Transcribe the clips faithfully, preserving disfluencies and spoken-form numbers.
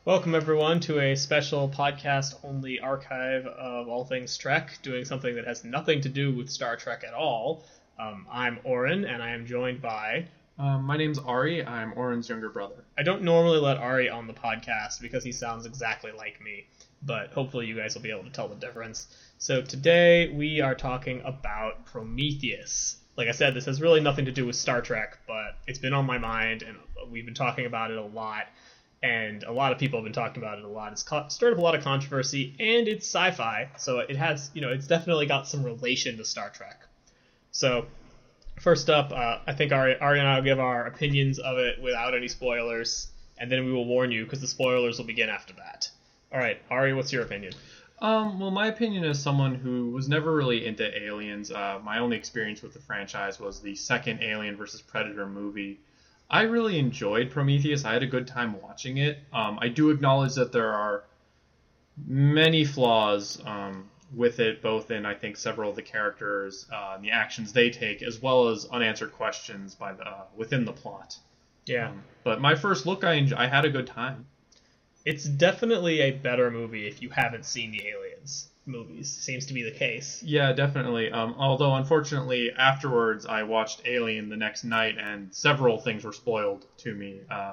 Welcome, everyone, to a special podcast-only archive of all things Trek, doing something that has nothing to do with Star Trek at all. Um, I'm Oren, and I am joined by... Um, my name's Ari. I'm Oren's younger brother. I don't normally let Ari on the podcast because he sounds exactly like me, but hopefully you guys will be able to tell the difference. So today we are talking about Prometheus. Like I said, this has really nothing to do with Star Trek, but it's been on my mind, and we've been talking about it a lot. And a lot of people have been talking about it a lot. It's stirred up a lot of controversy, and it's sci-fi, so it has, you know, it's definitely got some relation to Star Trek. So, first up, uh, I think Ari, Ari and I will give our opinions of it without any spoilers, and then we will warn you, because the spoilers will begin after that. All right, Ari, what's your opinion? Um, well, my opinion as someone who was never really into aliens, uh, my only experience with the franchise was the second Alien versus Predator movie. I really enjoyed Prometheus. I had a good time watching it. Um, I do acknowledge that there are many flaws um, with it, both in, I think, several of the characters uh, and the actions they take, as well as unanswered questions by the uh, within the plot. Yeah. Um, but my first look, I enjoy, I had a good time. It's definitely a better movie if you haven't seen the Aliens movies. Seems to be the case. Yeah, definitely. Um, although, unfortunately, afterwards, I watched Alien the next night, and several things were spoiled to me uh,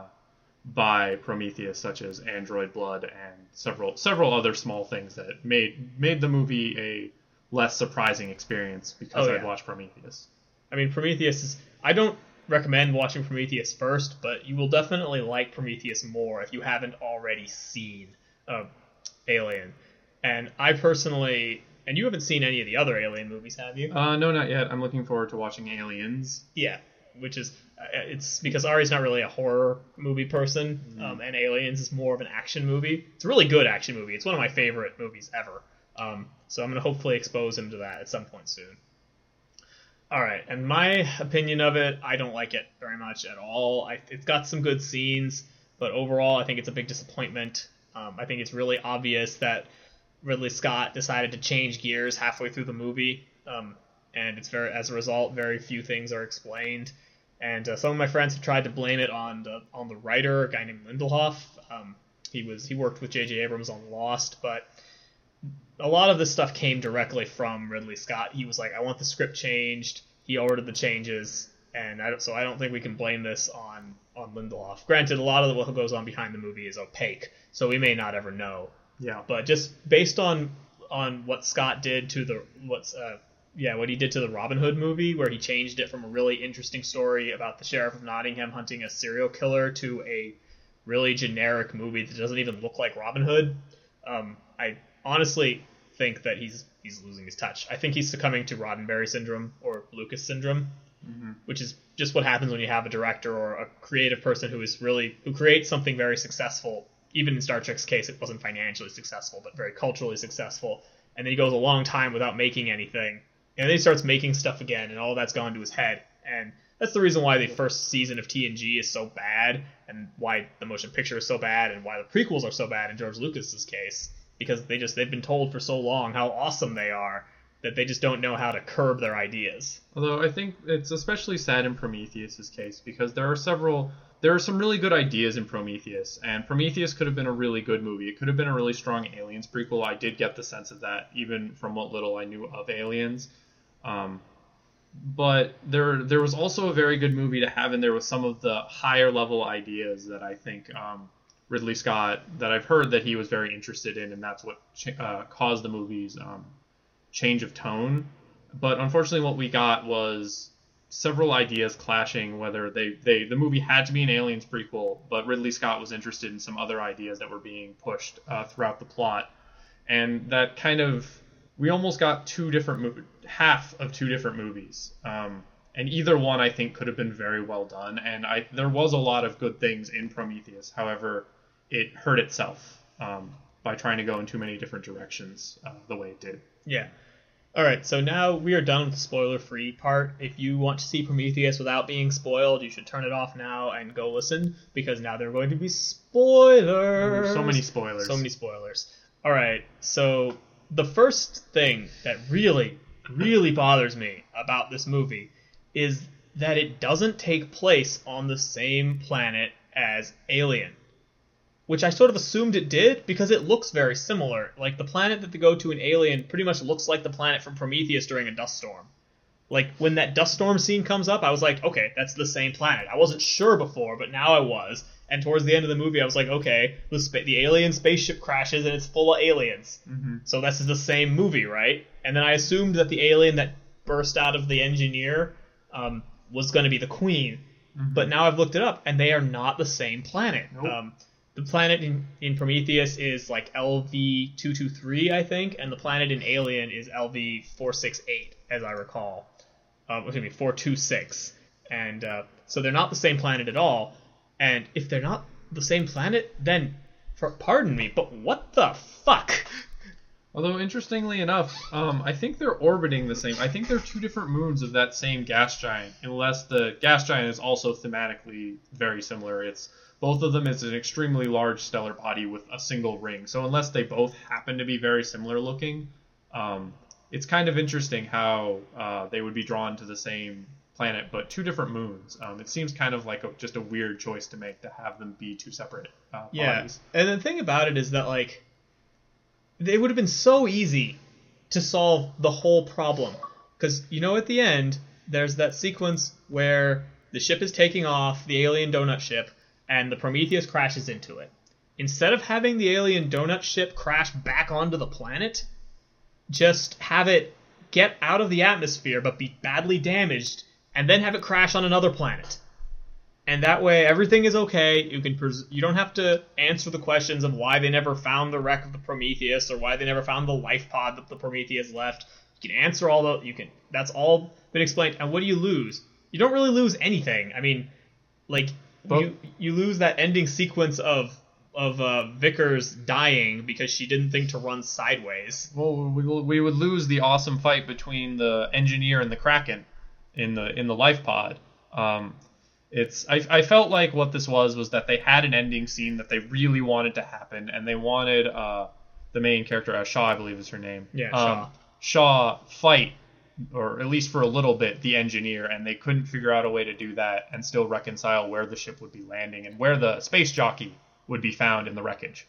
by Prometheus, such as android blood and several several other small things that made made the movie a less surprising experience because Oh, yeah. I'd watched Prometheus. I mean, Prometheus is... I don't recommend watching Prometheus first, but you will definitely like Prometheus more if you haven't already seen uh, Alien. And I personally... And you haven't seen any of the other Alien movies, have you? Uh, no, not yet. I'm looking forward to watching Aliens. Yeah, which is... Uh, it's because Ari's not really a horror movie person, Mm. um, and Aliens is more of an action movie. It's a really good action movie. It's one of my favorite movies ever. Um, so I'm going to hopefully expose him to that at some point soon. Alright, and my opinion of it, I don't like it very much at all. I, it's got some good scenes, but overall I think it's a big disappointment. Um, I think it's really obvious that Ridley Scott decided to change gears halfway through the movie, um, and it's very, as a result, very few things are explained. And uh, some of my friends have tried to blame it on the on the writer, a guy named Lindelof. Um, he was he worked with J J Abrams on Lost, but a lot of this stuff came directly from Ridley Scott. He was like, I want the script changed. He ordered the changes, and I don't, so I don't think we can blame this on, on Lindelof. Granted, a lot of what goes on behind the movie is opaque, so we may not ever know. Yeah. But just based on on what Scott did to the what's uh yeah what he did to the Robin Hood movie, where he changed it from a really interesting story about the sheriff of Nottingham hunting a serial killer to a really generic movie that doesn't even look like Robin Hood. Um, I honestly think that he's he's losing his touch. I think he's succumbing to Roddenberry syndrome or Lucas syndrome, Mm-hmm. which is just what happens when you have a director or a creative person who is really who creates something very successful. Even in Star Trek's case, it wasn't financially successful, but very culturally successful. And then he goes a long time without making anything, and then he starts making stuff again, and all that's gone to his head. And that's the reason why the first season of T N G is so bad, and why the motion picture is so bad, and why the prequels are so bad in George Lucas's case. Because they just they've been told for so long how awesome they are that they just don't know how to curb their ideas. Although I think it's especially sad in Prometheus's case because there are several, there are some really good ideas in Prometheus, and Prometheus could have been a really good movie. It could have been a really strong Aliens prequel. I did get the sense of that, even from what little I knew of Aliens. Um, but there, there was also a very good movie to have in there with some of the higher level ideas that I think um, Ridley Scott, that I've heard that he was very interested in, and that's what ch- uh, caused the movie's um, change of tone. But unfortunately what we got was several ideas clashing, whether they, they the movie had to be an Aliens prequel, but Ridley Scott was interested in some other ideas that were being pushed uh, throughout the plot. And that kind of, we almost got two different, mo- half of two different movies. Um, and either one I think could have been very well done. And I there was a lot of good things in Prometheus. However, it hurt itself um, by trying to go in too many different directions uh, the way it did. Yeah. Alright, so now we are done with the spoiler-free part. If you want to see Prometheus without being spoiled, you should turn it off now and go listen, because now there are going to be spoilers. Ooh, so many spoilers. So many spoilers. Alright, so the first thing that really, really bothers me about this movie is that it doesn't take place on the same planet as Alien. which I sort of assumed it did because it looks very similar. Like the planet that they go to in Alien pretty much looks like the planet from Prometheus during a dust storm. Like when that dust storm scene comes up, I was like, okay, that's the same planet. I wasn't sure before, but now I was. And towards the end of the movie, I was like, okay, the, spa- the alien spaceship crashes and it's full of aliens. Mm-hmm. So this is the same movie, right? And then I assumed that the alien that burst out of the engineer um, was going to be the Queen. Mm-hmm. But now I've looked it up, and they are not the same planet. Nope. Um, the planet in, in Prometheus is like L V two twenty-three, I think, and the planet in Alien is L V four sixty-eight, as I recall. Um, excuse me, four twenty-six. And uh, so they're not the same planet at all. And if they're not the same planet, then, for, pardon me, but what the fuck? Although, interestingly enough, um, I think they're orbiting the same. I think they're two different moons of that same gas giant, unless the gas giant is also thematically very similar. It's both of them is an extremely large stellar body with a single ring. So unless they both happen to be very similar looking, um, it's kind of interesting how uh, they would be drawn to the same planet, but two different moons. Um, it seems kind of like a, just a weird choice to make to have them be two separate uh, yeah. bodies. And the thing about it is that, like, it would have been so easy to solve the whole problem. Because, you know, at the end, there's that sequence where the ship is taking off, the alien donut ship, and the Prometheus crashes into it. Instead of having the alien donut ship crash back onto the planet, just have it get out of the atmosphere but be badly damaged, and then have it crash on another planet. And that way, everything is okay. You can pres- you don't have to answer the questions of why they never found the wreck of the Prometheus or why they never found the life pod that the Prometheus left. You can answer all the... You can. That's all been explained. And what do you lose? You don't really lose anything. I mean, like, but, you you lose that ending sequence of of uh, Vickers dying because she didn't think to run sideways. Well, we we would lose the awesome fight between the engineer and the Kraken in the in the life pod. Um, it's I, I felt like what this was was that they had an ending scene that they really wanted to happen, and they wanted uh, the main character, uh, Shaw, I believe is her name. Yeah, um, Shaw. Shaw fight, or at least for a little bit, the engineer, and they couldn't figure out a way to do that and still reconcile where the ship would be landing and where the space jockey would be found in the wreckage.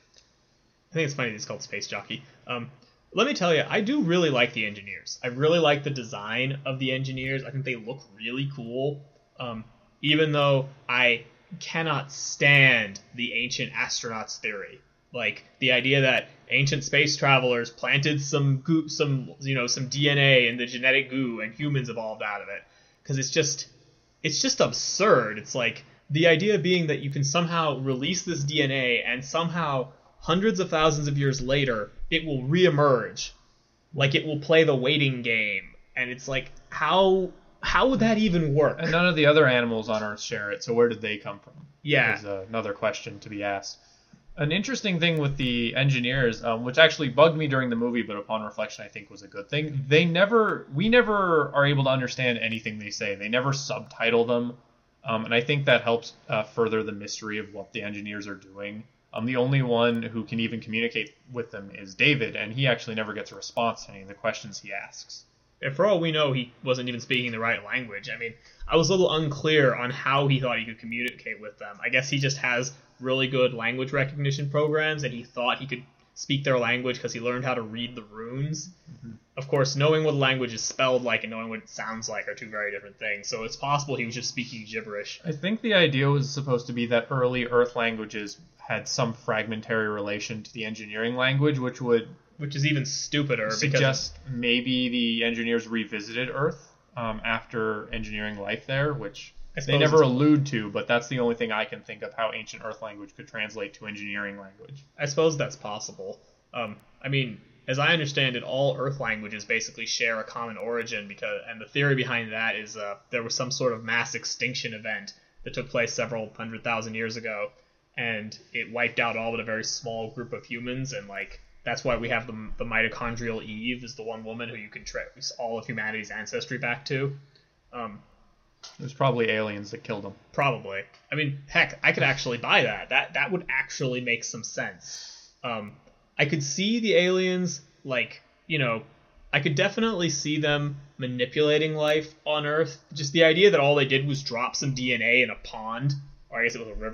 I think it's funny that it's called Space Jockey. Um, let me tell you, I do really like the engineers. I really like the design of the engineers. I think they look really cool. Um, even though I cannot stand the ancient astronauts theory. Like the idea that ancient space travelers planted some goo, some you know, some D N A in the genetic goo and humans evolved out of it. Because it's just, it's just absurd. It's like the idea being that you can somehow release this D N A and somehow hundreds of thousands of years later it will reemerge, like it will play the waiting game. And it's like, how how would that even work? And none of the other animals on Earth share it. So where did they come from? Yeah, is uh, another question to be asked. An interesting thing with the engineers, um, which actually bugged me during the movie, but upon reflection I think was a good thing. They never, we never are able to understand anything they say. They never subtitle them, um, and I think that helps uh, further the mystery of what the engineers are doing. Um, the only one who can even communicate with them is David, and he actually never gets a response to any of the questions he asks. And for all we know, he wasn't even speaking the right language. I mean, I was a little unclear on how he thought he could communicate with them. I guess he just has really good language recognition programs, and he thought he could speak their language because he learned how to read the runes. Mm-hmm. Of course, knowing what a language is spelled like and knowing what it sounds like are two very different things, so it's possible he was just speaking gibberish. I think the idea was supposed to be that early Earth languages had some fragmentary relation to the engineering language, which would... Which is even stupider. Suggest because maybe the engineers revisited Earth um, after engineering life there, which they never allude to, but that's the only thing I can think of how ancient Earth language could translate to engineering language. I suppose that's possible. Um, I mean, as I understand it, all Earth languages basically share a common origin, because, and the theory behind that is uh, there was some sort of mass extinction event that took place several hundred thousand years ago, and it wiped out all but a very small group of humans, and like that's why we have the, the mitochondrial Eve is the one woman who you can trace all of humanity's ancestry back to. Um, it was probably aliens that killed them. Probably. I mean, heck, I could actually buy that. That that would actually make some sense. Um, I could see the aliens, like, you know, I could definitely see them manipulating life on Earth. Just the idea that all they did was drop some D N A in a pond, or I guess it was a river,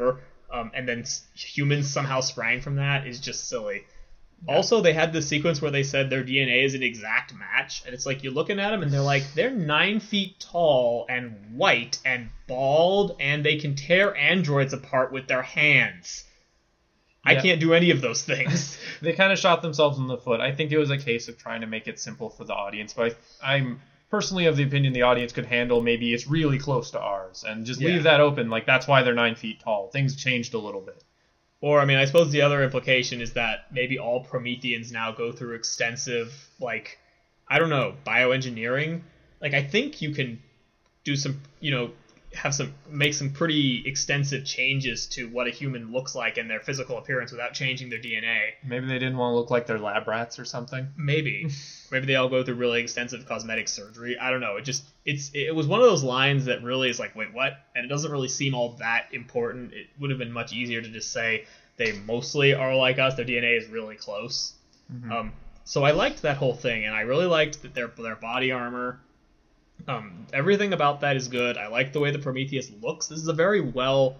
um, and then s- humans somehow sprang from that is just silly. Yeah. Also, they had this sequence where they said their D N A is an exact match, and it's like you're looking at them and they're like, they're nine feet tall and white and bald, and they can tear androids apart with their hands. I yeah. can't do any of those things. They kind of shot themselves in the foot. I think it was a case of trying to make it simple for the audience, but I, I'm personally of the opinion the audience could handle maybe it's really close to ours, and just yeah. leave that open. Like, that's why they're nine feet tall. Things changed a little bit. Or, I mean, I suppose the other implication is that maybe all Prometheans now go through extensive, like, I don't know, bioengineering. Like, I think you can do some, you know, have some, make some pretty extensive changes to what a human looks like in their physical appearance without changing their D N A. Maybe they didn't want to look like their lab rats or something. Maybe. Maybe they all go through really extensive cosmetic surgery. I don't know. It just, it's, it was one of those lines that really is like, wait, what? And it doesn't really seem all that important. It would have been much easier to just say they mostly are like us. Their D N A is really close. Mm-hmm. Um, so I liked that whole thing, and I really liked that their their body armor. Um, everything about that is good. I like the way the Prometheus looks. This is a very well,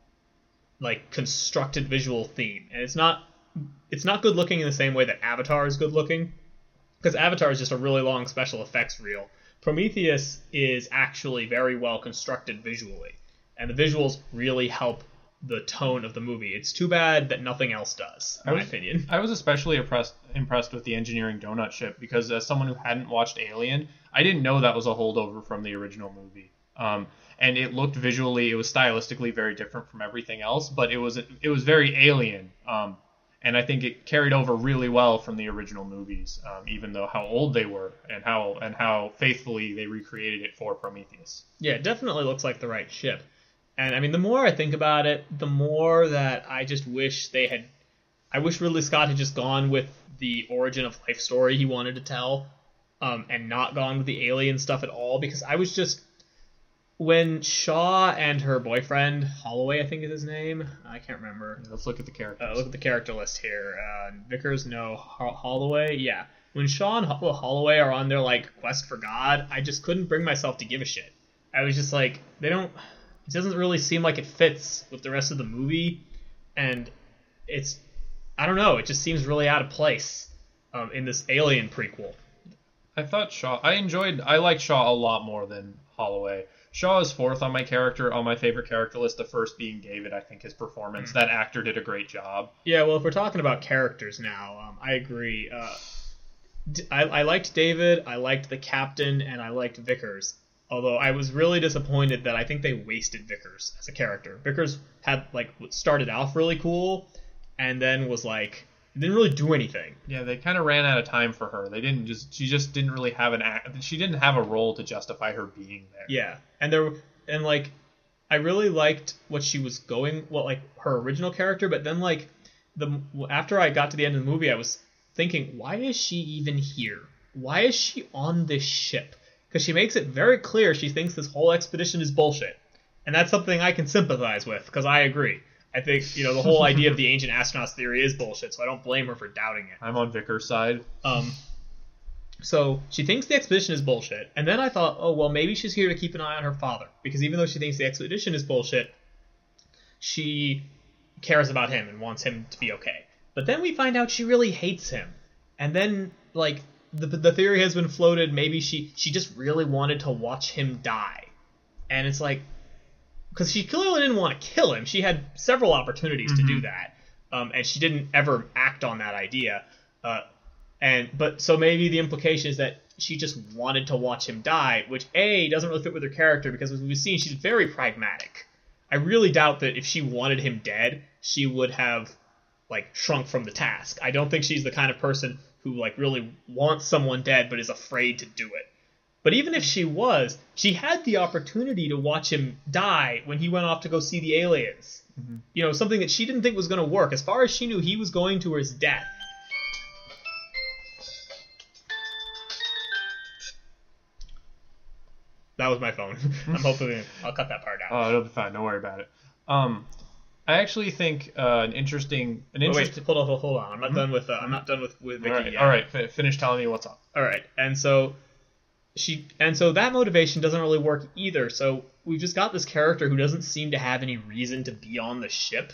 like, constructed visual theme, and it's not it's not good looking in the same way that Avatar is good looking, because Avatar is just a really long special effects reel. Prometheus is actually very well constructed visually, and the visuals really help the tone of the movie. It's too bad that nothing else does, in I was, my opinion. I was especially impressed impressed with the engineering donut ship, because as someone who hadn't watched Alien, I didn't know that was a holdover from the original movie. Um, and it looked visually, it was stylistically very different from everything else, but it was it was very Alien. Um, and I think it carried over really well from the original movies, um, even though how old they were and how and how faithfully they recreated it for Prometheus. Yeah, it definitely looks like the right ship. And, I mean, the more I think about it, the more that I just wish they had... I wish Ridley Scott had just gone with the origin of life story he wanted to tell, um, and not gone with the alien stuff at all, because I was just... When Shaw and her boyfriend, Holloway, I think is his name, I can't remember. Let's look at the characters. Uh, look at the character list here. Uh, Vickers, no. Ho- Holloway, yeah. When Shaw and Ho- Holloway are on their, like, quest for God, I just couldn't bring myself to give a shit. I was just like, they don't... It doesn't really seem like it fits with the rest of the movie, and it's, I don't know, it just seems really out of place um, in this Alien prequel. I thought Shaw, I enjoyed, I liked Shaw a lot more than Holloway. Shaw is fourth on my character, on my favorite character list, the first being David. I think his performance, mm. that actor did a great job. Yeah, well, if we're talking about characters now, um, I agree. Uh, I, I liked David, I liked the captain, and I liked Vickers. Although I was really disappointed that I think they wasted Vickers as a character. Vickers had, like, started off really cool, and then was, like, didn't really do anything. Yeah, they kind of ran out of time for her. They didn't just, she just didn't really have an act, she didn't have a role to justify her being there. Yeah, and there, and, like, I really liked what she was going, well, like, her original character, but then, like, the after I got to the end of the movie, I was thinking, why is she even here? Why is she on this ship? Because she makes it very clear she thinks this whole expedition is bullshit. And that's something I can sympathize with, because I agree. I think, you know, the whole idea of the ancient astronauts theory is bullshit, so I don't blame her for doubting it. I'm on Vickers' side. Um, so she thinks the expedition is bullshit, and then I thought, oh, well, maybe she's here to keep an eye on her father, because even though she thinks the expedition is bullshit, she cares about him and wants him to be okay. But then we find out she really hates him. And then, like... The, the theory has been floated, maybe she, she just really wanted to watch him die. And it's like, because she clearly didn't want to kill him. She had several opportunities mm-hmm. to do that. Um, and she didn't ever act on that idea. Uh, and but so maybe the implication is that she just wanted to watch him die, which, A, doesn't really fit with her character, because as we've seen, she's very pragmatic. I really doubt that if she wanted him dead, she would have, like, shrunk from the task. I don't think she's the kind of person who, like, really wants someone dead but is afraid to do it. But even if she was, she had the opportunity to watch him die when he went off to go see the aliens. Mm-hmm. You know, something that she didn't think was going to work. As far as she knew, he was going to his death. That was my phone. I'm hoping I'll cut that part out. Oh, it'll be fine. Don't worry about it. Um... I actually think uh, an interesting, an interesting. Wait, hold on, hold on. I'm not mm-hmm. done with. Uh, I'm not done with with Vicky all right, yet. All right, f- finish telling me what's up. All right, and so she, and so that motivation doesn't really work either. So we've just got this character who doesn't seem to have any reason to be on the ship.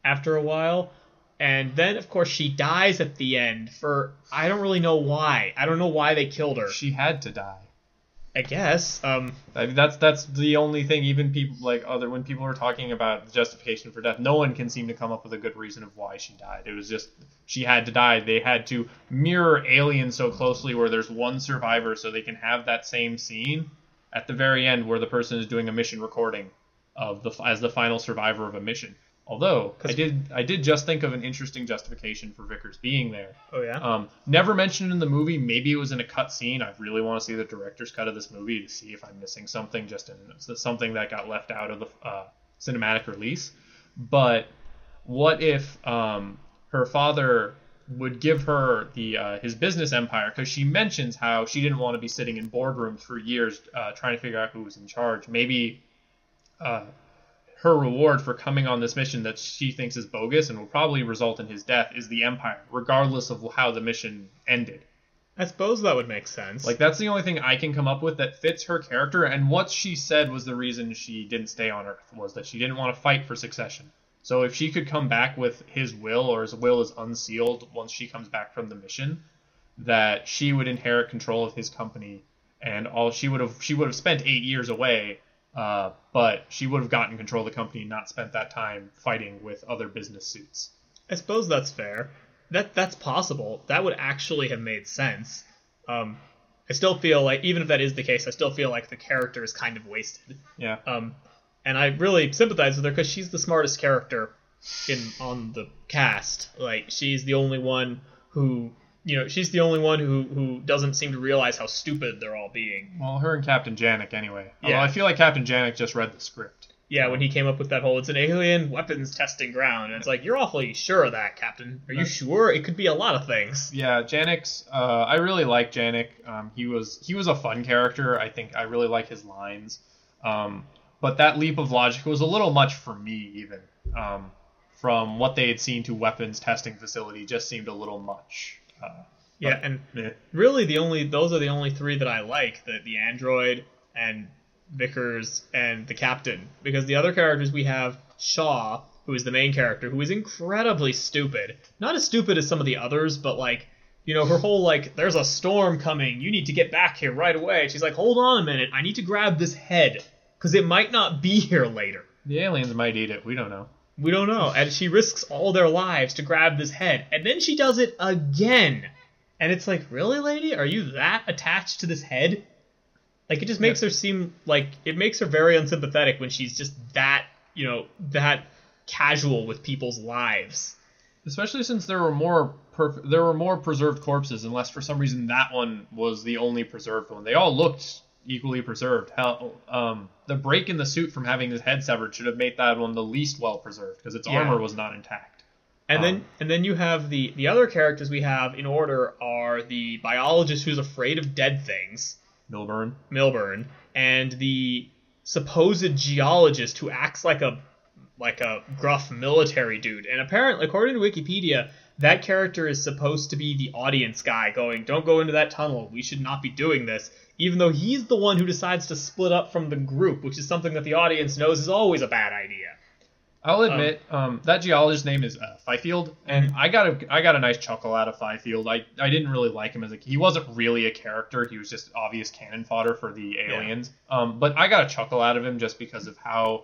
after a while. And then, of course, she dies at the end for, I don't really know why. I don't know why they killed her. She had to die. I guess. Um, I mean, that's that's the only thing. Even people like other when people are talking about the justification for death, no one can seem to come up with a good reason of why she died. It was just she had to die. They had to mirror Alien so closely, where there's one survivor, so they can have that same scene at the very end where the person is doing a mission recording of the as the final survivor of a mission. Although I did, I did just think of an interesting justification for Vickers being there. Oh yeah. Um, never mentioned in the movie. Maybe it was in a cut scene. I really want to see the director's cut of this movie to see if I'm missing something, just in something that got left out of the uh, cinematic release. But what if um, her father would give her the uh, his business empire? Because she mentions how she didn't want to be sitting in boardrooms for years uh, trying to figure out who was in charge. Maybe. Uh, her reward for coming on this mission that she thinks is bogus and will probably result in his death is the Empire, regardless of how the mission ended. I suppose that would make sense. Like, that's the only thing I can come up with that fits her character, and what she said was the reason she didn't stay on Earth, was that she didn't want to fight for succession. So if she could come back with his will, or his will is unsealed once she comes back from the mission, that she would inherit control of his company, and all she would have she would have spent eight years away. Uh, but she would have gotten control of the company and not spent that time fighting with other business suits. I suppose that's fair. That that's possible. That would actually have made sense. Um, I still feel like, even if that is the case, I still feel like the character is kind of wasted. Yeah. Um, and I really sympathize with her because she's the smartest character in on the cast. Like, she's the only one who, you know, she's the only one who, who doesn't seem to realize how stupid they're all being. Well, her and Captain Janek, anyway. Although Yeah. I feel like Captain Janek just read the script. Yeah, when he came up with that whole, it's an alien weapons testing ground. And it's like, you're awfully sure of that, Captain. Are you sure? It could be a lot of things. Yeah, Janek's, uh, I really like Janek. Um, he was he was a fun character. I think I really like his lines. Um, but that leap of logic was a little much for me, even. Um, from what they had seen to weapons testing facility, just seemed a little much. Uh, Yeah, but, and eh. really the only those are the only three that I like, the the android and Vickers and the captain, because the other characters we have Shaw, who is the main character, who is incredibly stupid. Not as stupid as some of the others, but like, you know, her whole like, there's a storm coming, you need to get back here right away. She's like, hold on a minute, I need to grab this head because it might not be here later. The aliens might eat it. We don't know. We don't know. And she risks all their lives to grab this head. And then she does it again. And it's like, really, lady? Are you that attached to this head? Like, it just makes yeah. her seem like, it makes her very unsympathetic when she's just that, you know, that casual with people's lives. Especially since there were more perf- there were more preserved corpses, unless for some reason that one was the only preserved one. They all looked equally preserved. Hell, um, the break in the suit from having his head severed should have made that one the least well preserved, because its yeah. armor was not intact. And um, then and then you have the, the other characters we have in order are the biologist who's afraid of dead things, Milburn. Milburn, and the supposed geologist who acts like a like a gruff military dude. And apparently, according to Wikipedia, that character is supposed to be the audience guy going, don't go into that tunnel, we should not be doing this, even though he's the one who decides to split up from the group, which is something that the audience knows is always a bad idea. I'll admit, um, um, that geologist's name is uh, Fifield, and I got a I got a nice chuckle out of Fifield. I, I didn't really like him as a he wasn't really a character. He was just obvious cannon fodder for the aliens. Yeah. Um, but I got a chuckle out of him just because of how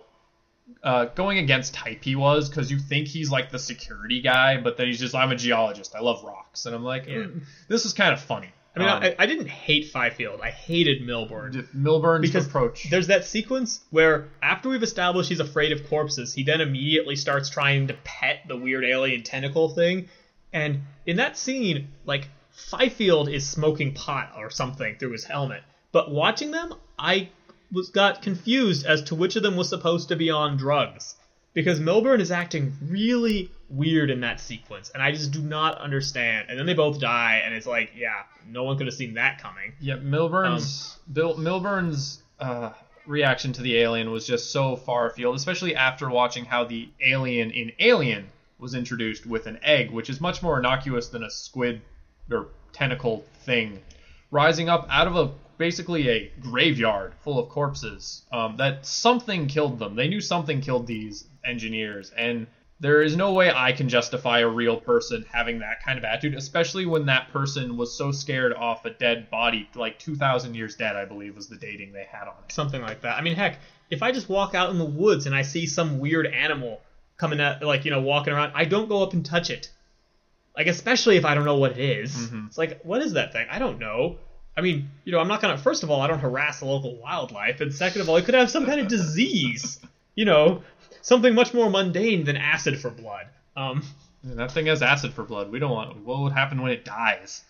uh, going against type he was, because you think he's like the security guy, but then he's just, I'm a geologist, I love rocks, and I'm like, yeah. mm, this is kind of funny. I mean, um, I, I didn't hate Fifield. I hated Milburn. Milburn's because approach. There's that sequence where after we've established he's afraid of corpses, he then immediately starts trying to pet the weird alien tentacle thing. And in that scene, like, Fifield is smoking pot or something through his helmet. But watching them, I was got confused as to which of them was supposed to be on drugs. Because Milburn is acting really weird in that sequence, and I just do not understand. And then they both die, and it's like, yeah, no one could have seen that coming. Yeah, Milburn's um, Bill, Milburn's uh, reaction to the alien was just so far afield, especially after watching how the alien in Alien was introduced with an egg, which is much more innocuous than a squid or tentacle thing, rising up out of a basically a graveyard full of corpses. Um, that something killed them. They knew something killed these engineers, and There is no way I can justify a real person having that kind of attitude, especially when that person was so scared off a dead body, like two thousand years dead, I believe, was the dating they had on it. Something like that. I mean, heck, if I just walk out in the woods and I see some weird animal coming at, like, you know, walking around, I don't go up and touch it. Like, especially if I don't know what it is. Mm-hmm. It's like, what is that thing? I don't know. I mean, you know, I'm not going to, first of all, I don't harass the local wildlife, and second of all, it could have some kind of disease. You know, something much more mundane than acid for blood. Um, And that thing has acid for blood. We don't want. What would happen when it dies?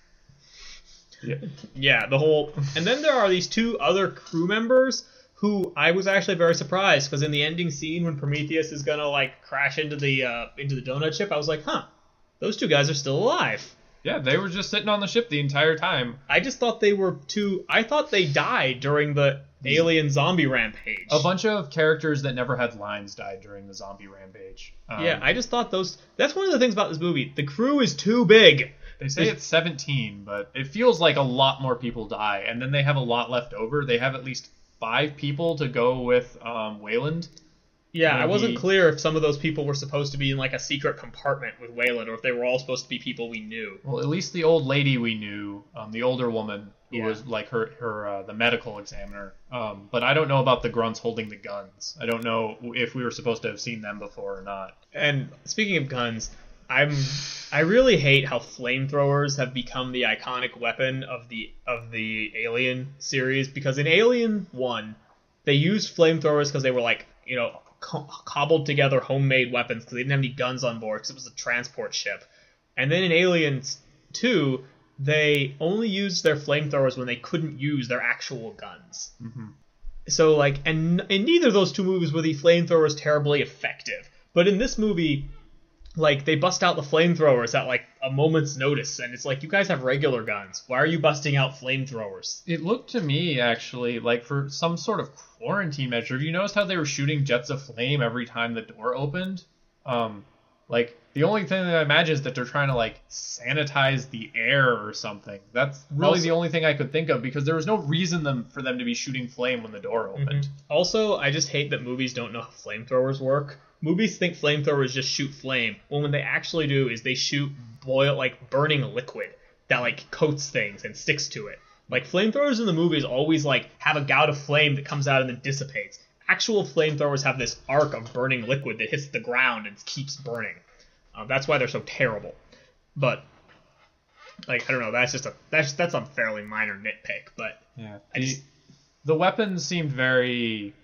Yeah. Yeah, the whole. And then there are these two other crew members who I was actually very surprised, because in the ending scene when Prometheus is gonna like crash into the uh, into the donut ship, I was like, huh, those two guys are still alive. Yeah, they were just sitting on the ship the entire time. I just thought they were two. I thought they died during the alien zombie rampage. A bunch of characters that never had lines died during the zombie rampage. Um, Yeah, I just thought those. That's one of the things about this movie. The crew is too big. They say it's seventeen, but it feels like a lot more people die, and then they have a lot left over. They have at least five people to go with um, Wayland. Yeah, I wasn't Maybe- clear if some of those people were supposed to be in like a secret compartment with Wayland, or if they were all supposed to be people we knew. Well, at least the old lady we knew, um, the older woman who Yeah. was like her, her uh, the medical examiner. Um, but I don't know about the grunts holding the guns. I don't know if we were supposed to have seen them before or not. And speaking of guns, I'm I really hate how flamethrowers have become the iconic weapon of the of the Alien series, because in Alien one, they used flamethrowers because they were like, you know, co- cobbled together homemade weapons because they didn't have any guns on board because it was a transport ship. And then in Aliens two, they only used their flamethrowers when they couldn't use their actual guns. Mm-hmm. So, like, and in neither of those two movies were the flamethrowers terribly effective. But in this movie, like, they bust out the flamethrowers at, like, a moment's notice. And it's like, you guys have regular guns. Why are you busting out flamethrowers? It looked to me, actually, like for some sort of quarantine measure. Have you noticed how they were shooting jets of flame every time the door opened? Um, like, the only thing that I imagine is that they're trying to, like, sanitize the air or something. That's really Also- the only thing I could think of, because there was no reason them, for them to be shooting flame when the door opened. Also, I just hate that movies don't know how flamethrowers work. Movies think flamethrowers just shoot flame, when what they actually do is they shoot boil, like, burning liquid that, like, coats things and sticks to it. Like, flamethrowers in the movies always, like, have a gout of flame that comes out and then dissipates. Actual flamethrowers have this arc of burning liquid that hits the ground and keeps burning. Uh, that's why they're so terrible. But, like, I don't know, that's just a, that's, that's a fairly minor nitpick, but Yeah. I The, just, the weapons seemed very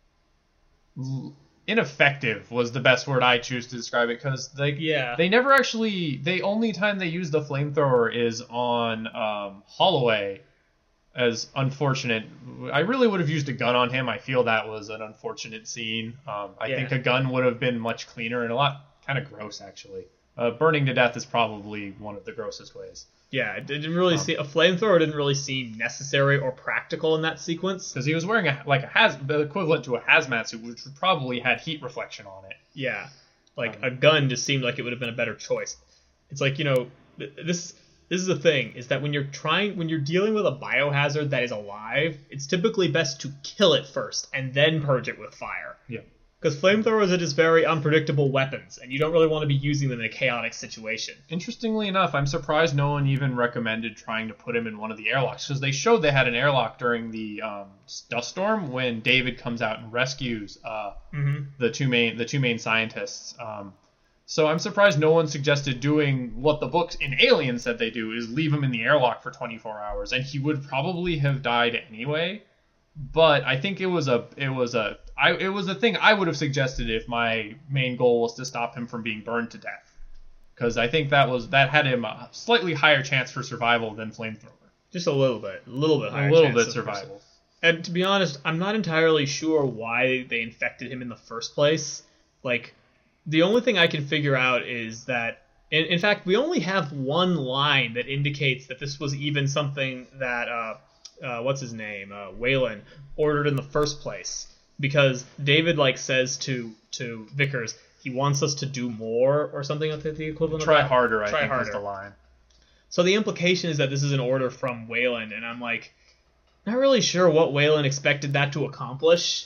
l- ineffective was the best word I choose to describe it, because they yeah. they never actually the only time they use the flamethrower is on um, Holloway. As unfortunate, I really would have used a gun on him. I feel that was an unfortunate scene. Um, I Yeah. think a gun would have been much cleaner and a lot kind of gross, actually. Uh, burning to death is probably one of the grossest ways. Yeah, it didn't really Um, seem, a flamethrower didn't really seem necessary or practical in that sequence. Because he was wearing a like a haz the equivalent to a hazmat suit, which would probably had heat reflection on it. Yeah, like Um, a gun just seemed like it would have been a better choice. It's like, you know, th- this this is the thing, is that when you're trying when you're dealing with a biohazard that is alive, it's typically best to kill it first and then purge it with fire. Yeah. Because flamethrowers are just very unpredictable weapons, and you don't really want to be using them in a chaotic situation. Interestingly enough, I'm surprised no one even recommended trying to put him in one of the airlocks, because they showed they had an airlock during the um, dust storm when David comes out and rescues uh, Mm-hmm. the two main the two main scientists. Um, so I'm surprised no one suggested doing what the books in Alien said they do, is leave him in the airlock for twenty-four hours, and he would probably have died anyway. But I think it was a it was a I it was a thing I would have suggested if my main goal was to stop him from being burned to death, because I think that was that had him a slightly higher chance for survival than flamethrower. Just a little bit, a little bit higher A little chance bit of survival. And to be honest, I'm not entirely sure why they infected him in the first place. Like, the only thing I can figure out is that, in, in fact, we only have one line that indicates that this was even something that, uh, uh, what's his name, uh, Wayland, ordered in the first place. Because David, like, says to, to Vickers, he wants us to do more, or something like that, the equivalent Try of that. harder, I Try think was harder. the line. So the implication is that this is an order from Wayland, and I'm like, not really sure what Wayland expected that to accomplish.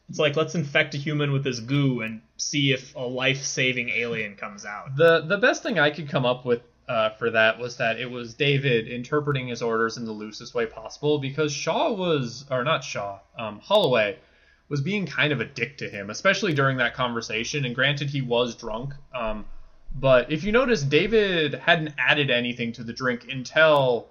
It's like, let's infect a human with this goo and see if a life-saving alien comes out. The the best thing I could come up with uh, for that was that it was David interpreting his orders in the loosest way possible, because Shaw was, or not Shaw, um, Holloway was being kind of a dick to him, especially during that conversation. And granted, he was drunk. Um, but if you notice, David hadn't added anything to the drink until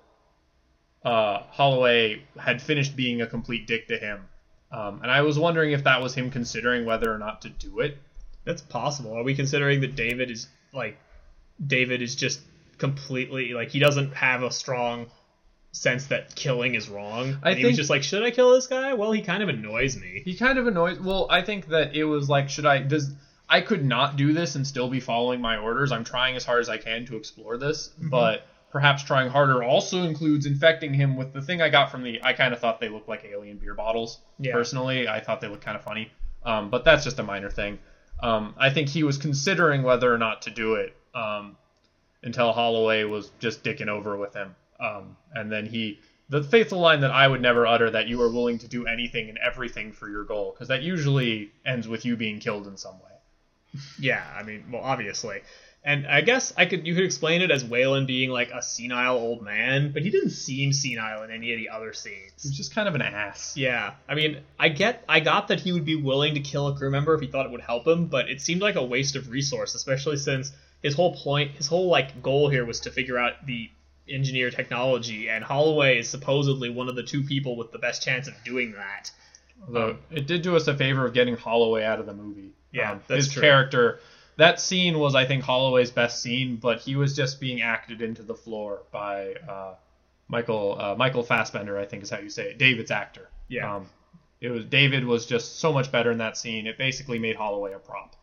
uh, Holloway had finished being a complete dick to him. Um, and I was wondering if that was him considering whether or not to do it. That's possible. Are we considering that David is, like, David is just completely, like, he doesn't have a strong sense that killing is wrong? I and he think was just like, should I kill this guy? Well, he kind of annoys me. He kind of annoys... Well, I think that it was like, should I... Does I could not do this and still be following my orders. I'm trying as hard as I can to explore this, mm-hmm. but perhaps trying harder also includes infecting him with the thing I got from the... I kind of thought they looked like alien beer bottles, yeah. Personally. I thought they looked kind of funny. Um, but that's just a minor thing. Um, I think he was considering whether or not to do it um, until Holloway was just dicking over with him. Um, and then he... The faithful line that I would never utter, that you are willing to do anything and everything for your goal, because that usually ends with you being killed in some way. Yeah, I mean, well, obviously. And I guess I could you could explain it as Weyland being like a senile old man, but he didn't seem senile in any of the other scenes. He's just kind of an ass. Yeah, I mean, I get, I got that he would be willing to kill a crew member if he thought it would help him, but it seemed like a waste of resource, especially since his whole point, his whole like goal here was to figure out the engineer technology, and Holloway is supposedly one of the two people with the best chance of doing that. Although um, it did do us a favor of getting Holloway out of the movie. Yeah, um, that's his true. character. That scene was, I think, Holloway's best scene, but he was just being acted into the floor by uh, Michael uh, Michael Fassbender, I think is how you say it, David's actor. Yeah. Um, it was David was just so much better in that scene. It basically made Holloway a prop.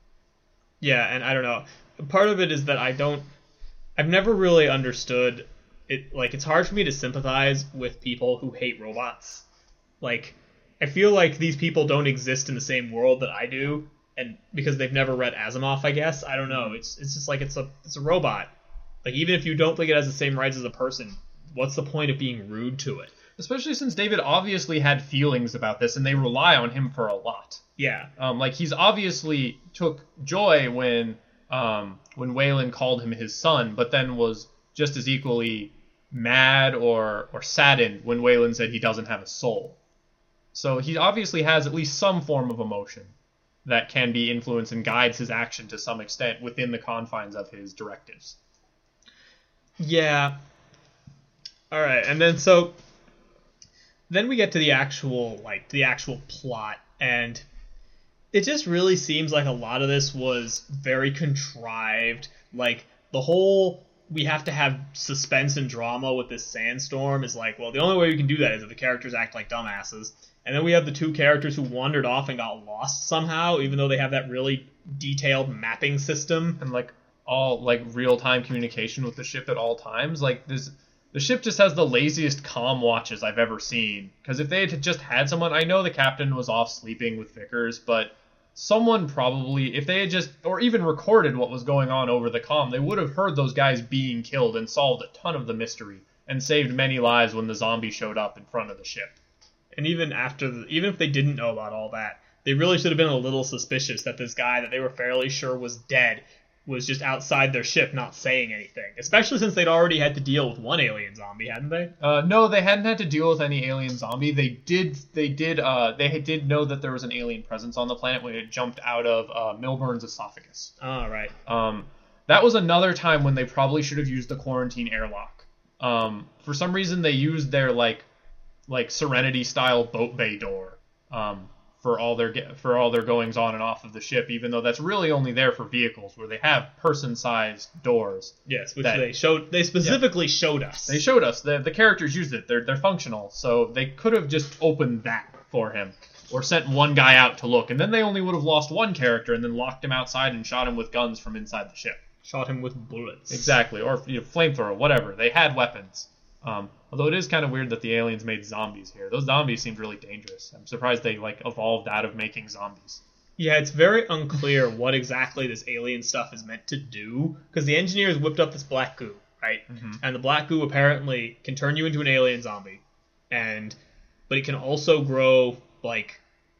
Yeah, and I don't know. Part of it is that I don't. I've never really understood it. Like, it's hard for me to sympathize with people who hate robots. Like, I feel like these people don't exist in the same world that I do. And because they've never read Asimov, I guess. I don't know. It's it's just like it's a it's a robot. Like, even if you don't think it has the same rights as a person, what's the point of being rude to it? Especially since David obviously had feelings about this, and they rely on him for a lot. Yeah. Um, like, he's obviously took joy when um when Weyland called him his son, but then was just as equally mad or or saddened when Weyland said he doesn't have a soul. So he obviously has at least some form of emotion that can be influenced and guides his action to some extent within the confines of his directives. Yeah. All right, and then so then we get to the actual like the actual plot, and it just really seems like a lot of this was very contrived. Like, the whole we have to have suspense and drama with this sandstorm is like, well, the only way we can do that is if the characters act like dumbasses. And then we have the two characters who wandered off and got lost somehow, even though they have that really detailed mapping system. And, like, all, like, real-time communication with the ship at all times. Like, this, the ship just has the laziest comm watches I've ever seen. Because if they had just had someone... I know the captain was off sleeping with Vickers, but someone probably... If they had just... Or even recorded what was going on over the comm, they would have heard those guys being killed and solved a ton of the mystery. And saved many lives when the zombie showed up in front of the ship. And even after, the, even if they didn't know about all that, they really should have been a little suspicious that this guy that they were fairly sure was dead was just outside their ship not saying anything. Especially since they'd already had to deal with one alien zombie, hadn't they? Uh, no, they hadn't had to deal with any alien zombie. They did, they did, uh, they did know that there was an alien presence on the planet when it jumped out of uh, Milburn's esophagus. Oh, right. Um, that was another time when they probably should have used the quarantine airlock. Um, for some reason, they used their like. like Serenity style boat bay door um, for all their for all their goings on and off of the ship, even though that's really only there for vehicles where they have person-sized doors. Yes, which that, they showed. They specifically yeah, showed us. They showed us. The the characters used it. They're they're functional, so they could have just opened that for him or sent one guy out to look, and then they only would have lost one character and then locked him outside and shot him with guns from inside the ship. Shot him with bullets. Exactly, or you know, flamethrower, whatever. They had weapons. Um, although it is kind of weird that the aliens made zombies here. Those zombies seemed really dangerous. I'm surprised they like evolved out of making zombies. Yeah, it's very unclear what exactly this alien stuff is meant to do, because the engineers whipped up this black goo, right? Mm-hmm. And the black goo apparently can turn you into an alien zombie, and but it can also grow like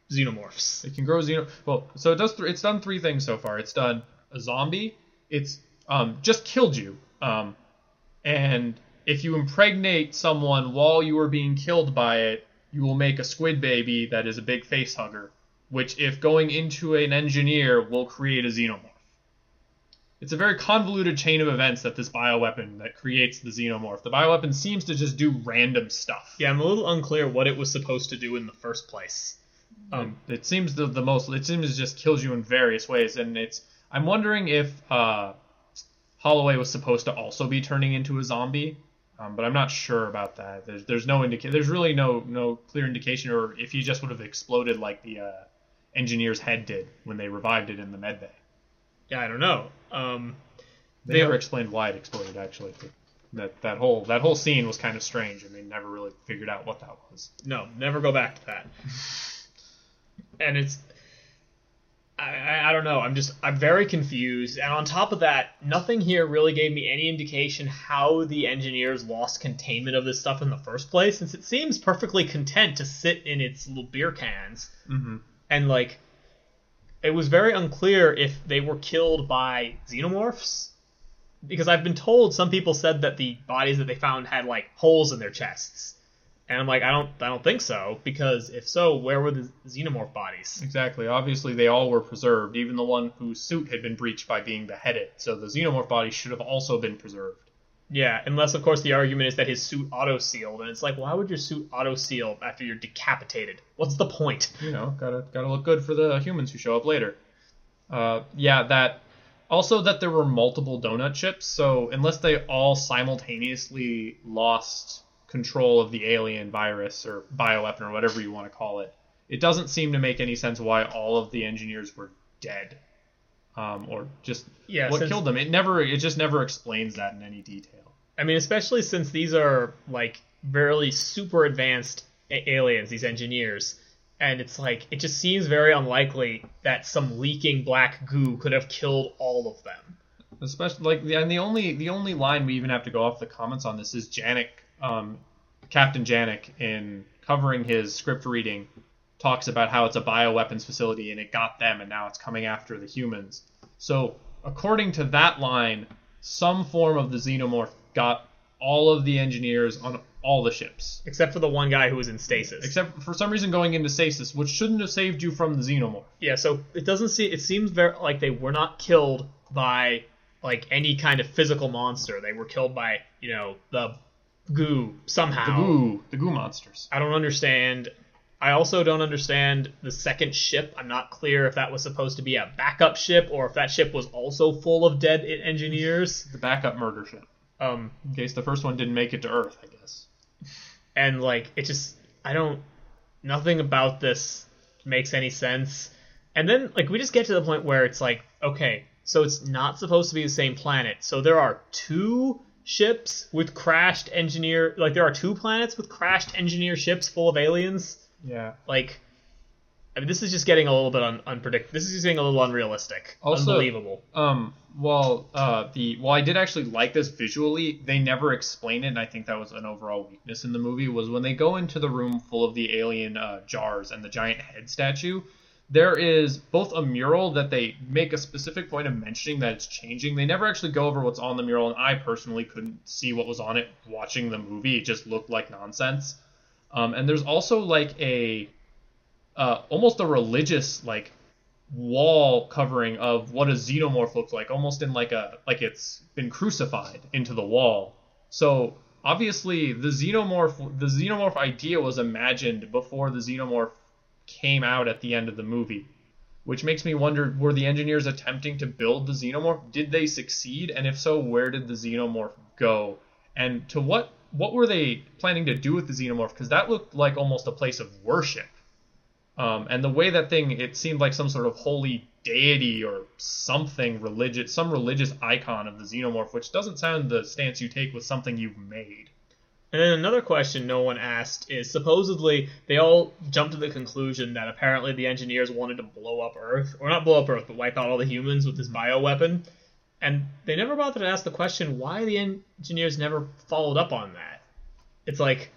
xenomorphs. It can grow xeno. Well, so it does. Th- it's done three things so far. It's done a zombie. It's um, just killed you. Um, and if you impregnate someone while you are being killed by it, you will make a squid baby that is a big face hugger, which, if going into an engineer, will create a xenomorph. It's a very convoluted chain of events that this bioweapon that creates the xenomorph. The bioweapon seems to just do random stuff. Yeah, I'm a little unclear what it was supposed to do in the first place. Um, it, it seems the, the most. It seems it just kills you in various ways, and it's. I'm wondering if uh, Holloway was supposed to also be turning into a zombie, um, but I'm not sure about that. There's there's no indica- There's really no no clear indication, or if he just would have exploded like the uh, engineer's head did when they revived it in the medbay. Yeah, I don't know. Um, they, they never explained why it exploded. Actually, that that whole that whole scene was kind of strange, and they never really figured out what that was. No, never go back to that. And it's, I, I I don't know. I'm just I'm very confused. And on top of that, nothing here really gave me any indication how the engineers lost containment of this stuff in the first place, since it seems perfectly content to sit in its little beer cans. Mm-hmm. And like, it was very unclear if they were killed by xenomorphs, because I've been told some people said that the bodies that they found had like holes in their chests, and I'm like, I don't, I don't think so, because if so, where were the xenomorph bodies? Exactly. Obviously, they all were preserved, even the one whose suit had been breached by being beheaded. So the xenomorph body should have also been preserved. Yeah, unless of course the argument is that his suit auto-sealed, and it's like, why would your suit auto-seal after you're decapitated? What's the point? You know, gotta gotta look good for the humans who show up later. Uh, yeah, that. Also, that there were multiple donut ships, so unless they all simultaneously lost control of the alien virus or bioweapon or whatever you want to call it, it doesn't seem to make any sense why all of the engineers were dead. Um, or just yeah, what since, killed them. It never, it just never explains that in any detail. I mean, especially since these are like very super advanced a- aliens, these engineers, and it's like it just seems very unlikely that some leaking black goo could have killed all of them. Especially like, and the only the only line we even have to go off the comments on this is Janik, um, Captain Janik, in covering his script reading, talks about how it's a bioweapons facility and it got them and now it's coming after the humans. So, according to that line, some form of the xenomorph got all of the engineers on all the ships. Except for the one guy who was in stasis. Except for some reason going into stasis, which shouldn't have saved you from the xenomorph. Yeah, so it doesn't see it seems very like they were not killed by like any kind of physical monster. They were killed by, you know, the goo somehow. The goo, the goo monsters. I don't understand. I also don't understand the second ship. I'm not clear if that was supposed to be a backup ship or if that ship was also full of dead engineers. The backup murder ship. Um, in case the first one didn't make it to Earth, I guess. And, like, it just... I don't... Nothing about this makes any sense. And then, like, we just get to the point where it's like, okay, so it's not supposed to be the same planet. So there are two ships with crashed engineer... Like, there are two planets with crashed engineer ships full of aliens. Yeah. Like, I mean, this is just getting a little bit un- unpredictable. This is just getting a little unrealistic. Also, unbelievable. Um, well, uh, the well, I did actually like this visually. They never explain it, and I think that was an overall weakness in the movie. Was when they go into the room full of the alien uh, jars and the giant head statue. There is both a mural that they make a specific point of mentioning that it's changing. They never actually go over what's on the mural, and I personally couldn't see what was on it watching the movie. It just looked like nonsense. Um, and there's also like a uh, almost a religious like wall covering of what a xenomorph looks like, almost in like a like it's been crucified into the wall. So obviously the xenomorph the xenomorph idea was imagined before the xenomorph came out at the end of the movie, which makes me wonder, were the engineers attempting to build the xenomorph? Did they succeed? And if so, where did the xenomorph go? And to what what were they planning to do with the xenomorph? Because that looked like almost a place of worship. Um, and the way that thing, it seemed like some sort of holy deity or something religious, some religious icon of the xenomorph, which doesn't sound the stance you take with something you've made. And then another question no one asked is, supposedly they all jumped to the conclusion that apparently the engineers wanted to blow up Earth, or not blow up Earth, but wipe out all the humans with this bioweapon. And they never bothered to ask the question why the engineers never followed up on that. It's like,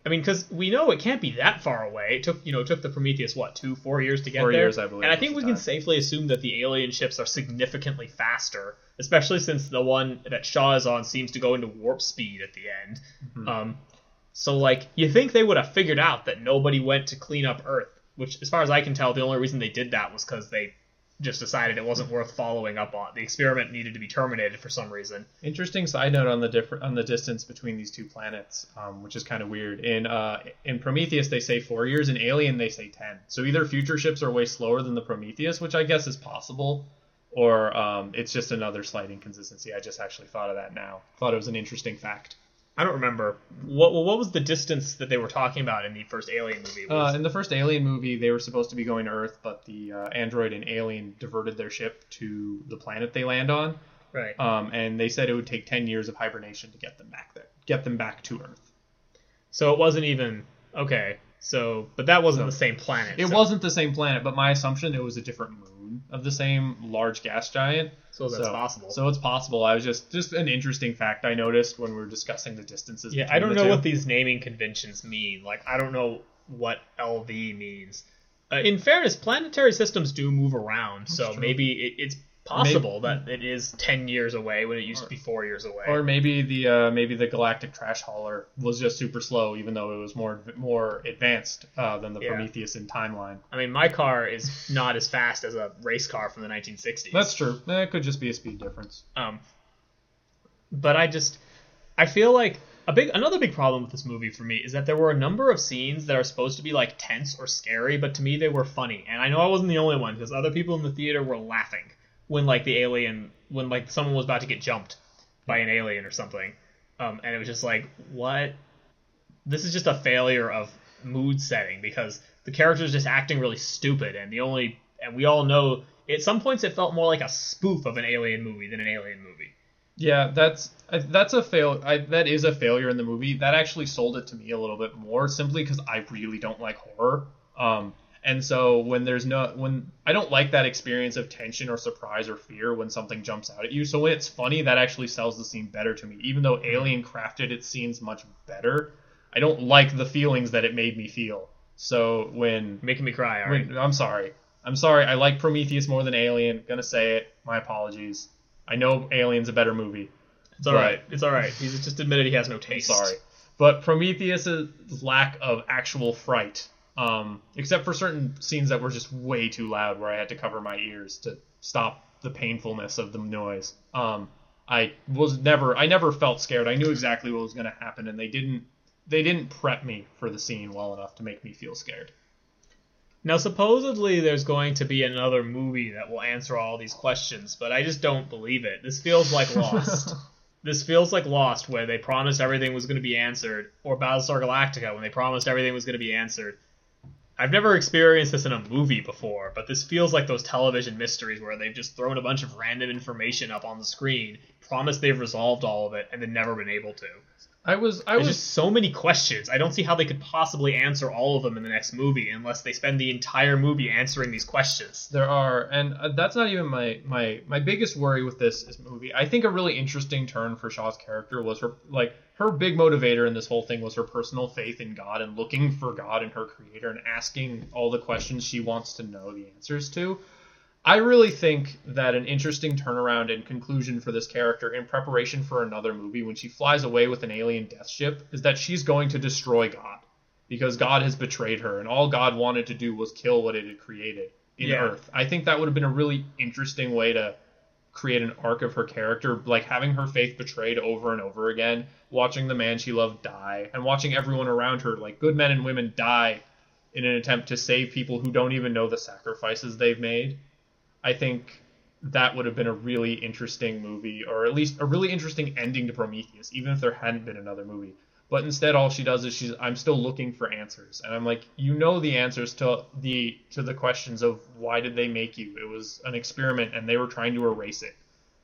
I mean, because we know it can't be that far away. It took, you know, it took the Prometheus, what, two, four years to get Four there? years, I believe. And I was think the we time. can safely assume that the alien ships are significantly faster, especially since the one that Shaw is on seems to go into warp speed at the end. Mhm. Um, so, like, you think they would have figured out that nobody went to clean up Earth, which, as far as I can tell, the only reason they did that was because they just decided it wasn't worth following up on. The experiment needed to be terminated for some reason. Interesting side note on the different on the distance between these two planets, um, which is kind of weird. In uh, in Prometheus they say four years, in Alien they say ten. So either future ships are way slower than the Prometheus, which I guess is possible, or um, it's just another slight inconsistency. I just actually thought of that now. Thought it was an interesting fact. I don't remember. What what was the distance that they were talking about in the first Alien movie? It was- Uh, in the first Alien movie, they were supposed to be going to Earth, but the uh, android and Alien diverted their ship to the planet they land on. right. Um, and they said it would take ten years of hibernation to get them back there, get them back to Earth. So it wasn't even... Okay. So, but that wasn't So- the same planet. It so, wasn't the same planet, but my assumption it was a different moon of the same large gas giant. So that's possible. So it's possible. I was just just an interesting fact I noticed when we were discussing the distances. Yeah, between I don't the know two. what these naming conventions mean. Like, I don't know what L V means. Uh, in fairness, planetary systems do move around, so true. maybe it, it's possible that it is ten years away when it used to be four years away. Or maybe the uh, maybe the galactic trash hauler was just super slow, even though it was more more advanced uh, than the Yeah. Prometheus in timeline. I mean, my car is not as fast as a race car from the nineteen sixties. That's true. Eh, It could just be a speed difference. Um, but I just, I feel like a big, another big problem with this movie for me is that there were a number of scenes that are supposed to be like tense or scary, but to me they were funny. And I know I wasn't the only one because other people in the theater were laughing when like the alien, when like someone was about to get jumped by an alien or something. Um, and it was just like, what? This is just a failure of mood setting because the character's just acting really stupid, and the only, and we all know at some points it felt more like a spoof of an alien movie than an alien movie. Yeah, that's I- that's a fail. I, that is a failure in the movie. That actually sold it to me a little bit more, simply because I really don't like horror. Um, and so when there's no when I don't like that experience of tension or surprise or fear when something jumps out at you. So when it's funny, that actually sells the scene better to me. Even though Alien crafted its scenes much better, I don't like the feelings that it made me feel. So when Making me cry, all right? Wait, I'm sorry. I'm sorry. I like Prometheus more than Alien. Gonna say it. My apologies. I know Alien's a better movie. It's all but- right. It's all right. He's just admitted he has no I'm taste. sorry. But Prometheus's lack of actual fright, um, except for certain scenes that were just way too loud where I had to cover my ears to stop the painfulness of the noise. Um, I was never I never felt scared. I knew exactly what was gonna happen, and they didn't they didn't prep me for the scene well enough to make me feel scared. Now, supposedly there's going to be another movie that will answer all these questions, but I just don't believe it. This feels like Lost. This feels like Lost, where they promised everything was going to be answered, or Battlestar Galactica, when they promised everything was going to be answered. I've never experienced this in a movie before, but this feels like those television mysteries where they've just thrown a bunch of random information up on the screen, promised they've resolved all of it, and then never been able to. I was I There's was just so many questions. I don't see how they could possibly answer all of them in the next movie unless they spend the entire movie answering these questions. There are, and uh, that's not even my, my my biggest worry with this, this movie. I think a really interesting turn for Shaw's character was her, like, her big motivator in this whole thing was her personal faith in God and looking for God and her creator and asking all the questions she wants to know the answers to. I really think that an interesting turnaround and conclusion for this character in preparation for another movie when she flies away with an alien death ship is that she's going to destroy God because God has betrayed her and all God wanted to do was kill what it had created in Yeah. Earth. I think that would have been a really interesting way to create an arc of her character, like having her faith betrayed over and over again, watching the man she loved die, and watching everyone around her, like good men and women, die in an attempt to save people who don't even know the sacrifices they've made. I think that would have been a really interesting movie, or at least a really interesting ending to Prometheus, even if there hadn't been another movie. But instead, all she does is she's, I'm still looking for answers, and I'm like, you know the answers to the to the questions of why did they make you? It was an experiment, and they were trying to erase it.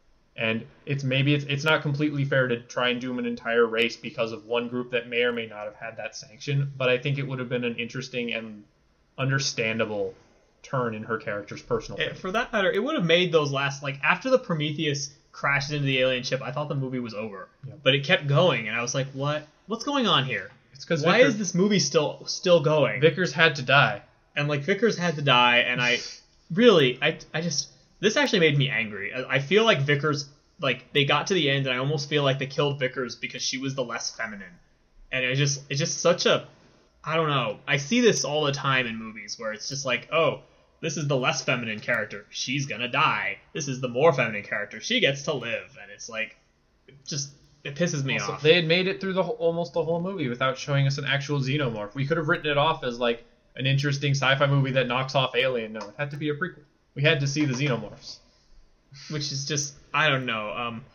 And it's maybe it's it's not completely fair to try and doom an entire race because of one group that may or may not have had that sanction. But I think it would have been an interesting and understandable turn in her character's personal And faith. for that matter, it would have made those last, like, after the Prometheus crashed into the alien ship, I thought the movie was over. Yeah. But it kept going, and I was like, what? What's going on here? It's because why is this movie still still going? Vickers had to die. And like Vickers had to die, and I really, I, I just this actually made me angry. I, I feel like Vickers, like they got to the end, and I almost feel like they killed Vickers because she was the less feminine, and it just it's just such a, I don't know. I see this all the time in movies where it's just like, oh, this is the less feminine character, she's gonna die. This is the more feminine character, she gets to live, and it's like, it just it pisses me Also, off. they had made it through the whole, almost the whole movie without showing us an actual xenomorph. We could have written it off as like an interesting sci-fi movie that knocks off Alien. No, it had to be a prequel. We had to see the xenomorphs. Which is just, I don't know. Um,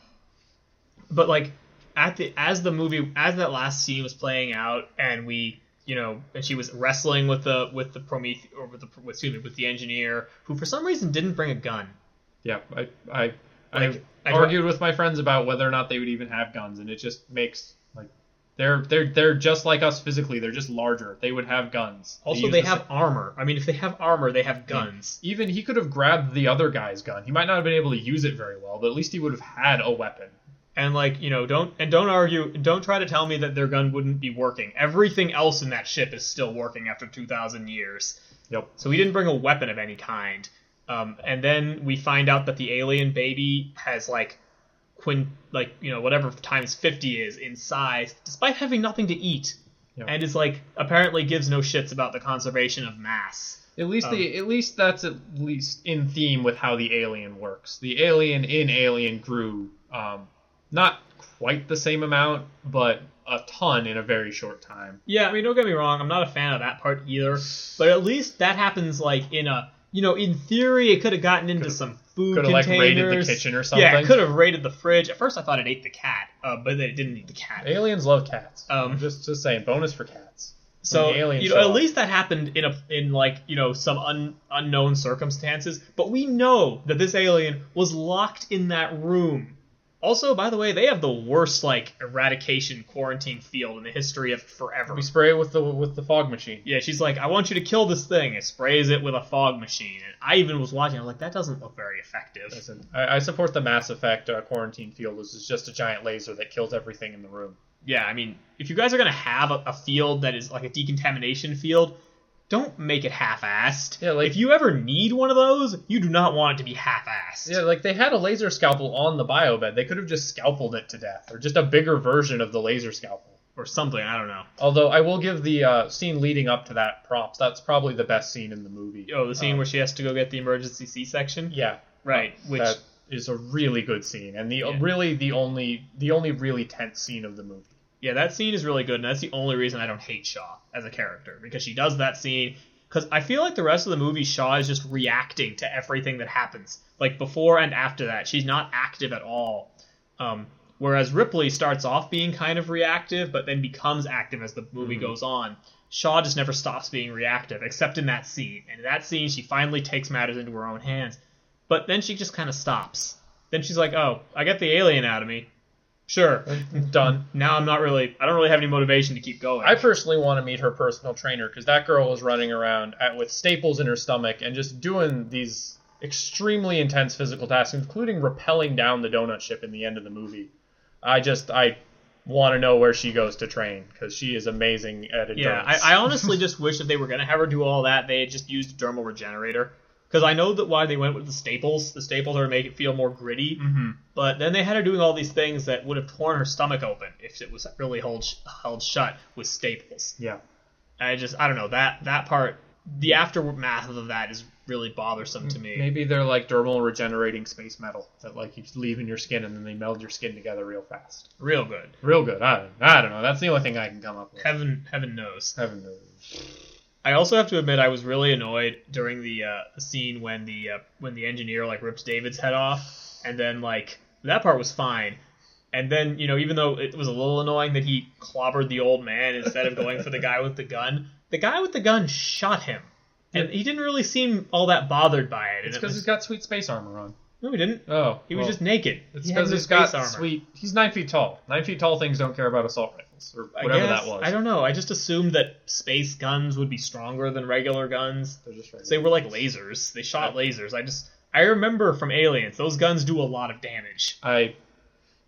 but like at the as the movie as that last scene was playing out, and we, you know, and she was wrestling with the with the Prometheus or with the with, excuse me with the engineer, who for some reason didn't bring a gun. Yeah, I I, Like, I I argued with my friends about whether or not they would even have guns, and it just makes like they're they're they're just like us physically. They're just larger. They would have guns. Also, use they the have sa- armor. I mean, if they have armor, they have guns. Even he could have grabbed the other guy's gun. He might not have been able to use it very well, but at least he would have had a weapon. And like, you know, don't and don't argue, don't try to tell me that their gun wouldn't be working. Everything else in that ship is still working after two thousand years. Yep. So he didn't bring a weapon of any kind. Um, and then we find out that the alien baby has like quin like you know whatever times fifty is in size, despite having nothing to eat, Yep. and is like apparently gives no shits about the conservation of mass. At least Um, the at least that's at least in theme with how the alien works. The alien in Alien grew um, not quite the same amount, but a ton in a very short time. Yeah, I mean, don't get me wrong, I'm not a fan of that part either, but at least that happens like in a, you know, in theory it could have gotten into Could've- some food Could have like containers. raided the kitchen or something. Yeah, it could have raided the fridge. At first I thought it ate the cat, uh, but it didn't eat the cat. Aliens love cats. Um, I'm just just saying, bonus for cats. So When the aliens you know, show at up. least that happened in a in like you know some un, unknown circumstances. But we know that this alien was locked in that room. Also, by the way, they have the worst like eradication quarantine field in the history of forever. We spray it with the with the fog machine. Yeah, she's like, I want you to kill this thing. It sprays it with a fog machine. And I even was watching. I was like, that doesn't look very effective. Listen, I, I support the Mass Effect uh, quarantine field, which is just a giant laser that kills everything in the room. Yeah, I mean, if you guys are gonna have a, a field that is like a decontamination field, don't make it half-assed. Yeah, like- if you ever need one of those, you do not want it to be half-assed. Yeah, like they had a laser scalpel on the biobed. They could have just scalpeled it to death, or just a bigger version of the laser scalpel. Or something, I don't know. Although I will give the uh, scene leading up to that props. That's probably the best scene in the movie. Oh, the scene Um, where she has to go get the emergency C-section? yeah, Right, which... that is a really good scene, and the Yeah. really the only the only really tense scene of the movie. Yeah, that scene is really good, and that's the only reason I don't hate Shaw as a character, because she does that scene. Because I feel like the rest of the movie, Shaw is just reacting to everything that happens. Like, before and after that, she's not active at all. Um, whereas Ripley starts off being kind of reactive, but then becomes active as the movie Mhm. goes on. Shaw just never stops being reactive, except in that scene. And in that scene, she finally takes matters into her own hands. But then she just kind of stops. Then she's like, oh, I get the alien out of me. Sure. Done. Now I'm not really, I don't really have any motivation to keep going. I personally want to meet her personal trainer because that girl was running around at, with staples in her stomach and just doing these extremely intense physical tasks, including rappelling down the donut ship in the end of the movie. I just, I want to know where she goes to train because she is amazing at endurance. Yeah, I, I honestly just wish if they were going to have her do all that, they had just used a dermal regenerator. Because I know that why they went with the staples. The staples are to make it feel more gritty. Mhm. But then they had her doing all these things that would have torn her stomach open if it was really held, sh- held shut with staples. Yeah. I just, I don't know, that, that part, the aftermath of that is really bothersome to me. Maybe they're like dermal regenerating space metal that like you leave in your skin and then they meld your skin together real fast. Real good. Real good. I don't, I don't know. That's the only thing I can come up with. Heaven, heaven knows. Heaven knows. I also have to admit I was really annoyed during the uh, the scene when the uh, when the engineer like rips David's head off, and then like that part was fine, and then you know even though it was a little annoying that he clobbered the old man instead of going for the guy with the gun, the guy with the gun shot him, and he didn't really seem all that bothered by it. And It's it because was, he's got sweet space armor on. no, he didn't. Oh, He was well, just naked. It's He had because no he's got space armor. sweet. He's nine feet tall. Nine feet tall things don't care about assault rifles or I whatever guess, that was. I don't know. I just assumed that space guns would be stronger than regular guns. They're just regular. They were like lasers. They shot lasers. I just I remember from Aliens, those guns do a lot of damage. I,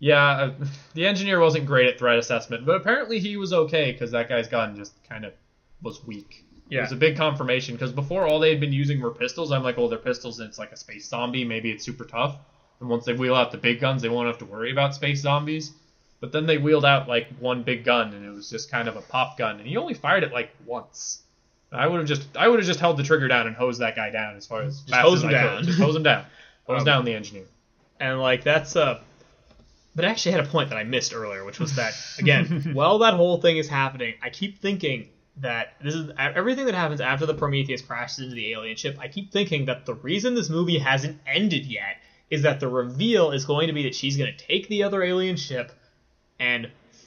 Yeah, uh, the engineer wasn't great at threat assessment, but apparently he was okay because that guy's gun just kind of was weak. Yeah. It was a big confirmation because before all they had been using were pistols. I'm like, well, they're pistols and it's like a space zombie. Maybe it's super tough. And once they wheel out the big guns, they won't have to worry about space zombies. But then they wheeled out like one big gun and it was just kind of a pop gun. And he only fired it like once. I would have just I would have just held the trigger down and hosed that guy down as far as just fast hose as him I down. could. Just hose him down. Hose um, down the engineer. And like that's uh but I actually had a point that I missed earlier, which was that again, while that whole thing is happening, I keep thinking that this is everything that happens after the Prometheus crashes into the alien ship. I keep thinking that the reason this movie hasn't ended yet is that the reveal is going to be that she's going to take the other alien ship and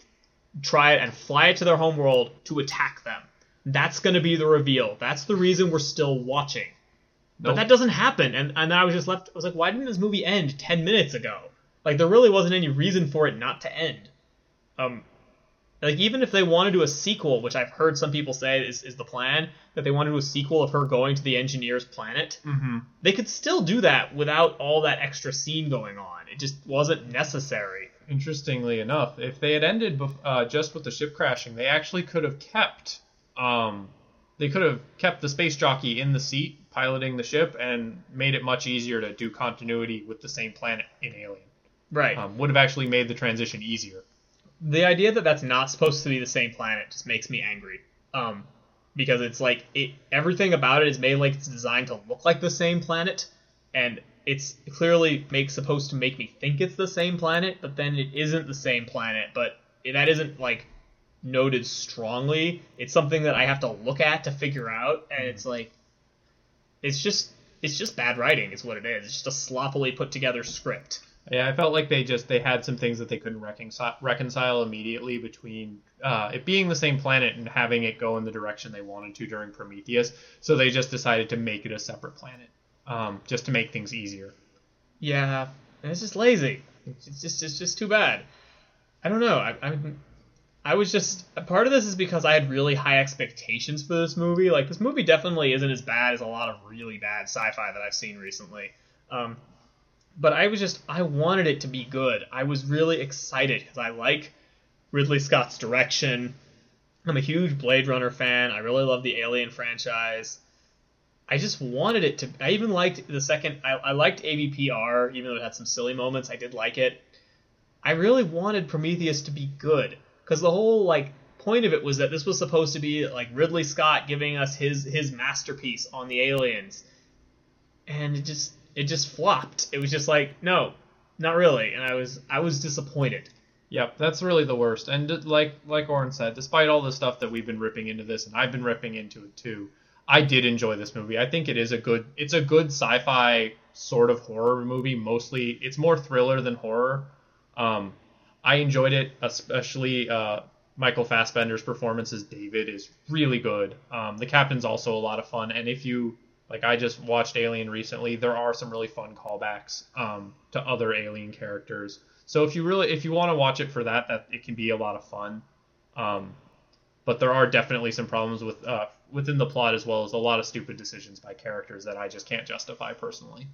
try it and fly it to their homeworld to attack them. That's going to be the reveal. That's the reason we're still watching. But nope. That doesn't happen. And and I was just left. I was like, why didn't this movie end ten minutes ago? Like there really wasn't any reason for it not to end. Um. Like, even if they want to do a sequel, which I've heard some people say is, is the plan, that they want to do a sequel of her going to the engineer's planet, mm-hmm. they could still do that without all that extra scene going on. It just wasn't necessary. Interestingly enough, if they had ended uh, just with the ship crashing, they actually could have kept um, they could have kept the space jockey in the seat piloting the ship and made it much easier to do continuity with the same planet in Alien. Right. Um, would have actually made the transition easier. The idea that that's not supposed to be the same planet just makes me angry. Um, because it's like it, everything about it is made like it's designed to look like the same planet, and it's clearly make, supposed to make me think it's the same planet, but then it isn't the same planet. But that isn't like noted strongly. It's something that I have to look at to figure out, and it's like it's just it's just bad writing is what it is. It's just a sloppily put together script. Yeah, I felt like they just they had some things that they couldn't reconcile, reconcile immediately between uh, it being the same planet and having it go in the direction they wanted to during Prometheus. So they just decided to make it a separate planet, um, just to make things easier. Yeah, and it's just lazy. It's just it's just too bad. I don't know. I I, I was just part of this is because I had really high expectations for this movie. Like this movie definitely isn't as bad as a lot of really bad sci-fi that I've seen recently. Um, But I was just, I wanted it to be good. I was really excited because I like Ridley Scott's direction. I'm a huge Blade Runner fan. I really love the Alien franchise. I just wanted it to, I even liked the second, I, I liked A V P R, even though it had some silly moments. I did like it. I really wanted Prometheus to be good because the whole, like, point of it was that this was supposed to be, like, Ridley Scott giving us his, his masterpiece on the aliens. And it just... It just flopped. It was just like, no, not really. And I was I was disappointed. Yep, that's really the worst. And like like Oren said, despite all the stuff that we've been ripping into this, and I've been ripping into it too, I did enjoy this movie. I think it is a good it's a good sci-fi sort of horror movie. Mostly, it's more thriller than horror. Um, I enjoyed it, especially uh, Michael Fassbender's performance as David is really good. Um, the captain's also a lot of fun, and if you Like, I just watched Alien recently. There are some really fun callbacks um, to other Alien characters. So if you really, if you want to watch it for that, that it can be a lot of fun. Um, but there are definitely some problems with uh, within the plot as well as a lot of stupid decisions by characters that I just can't justify personally.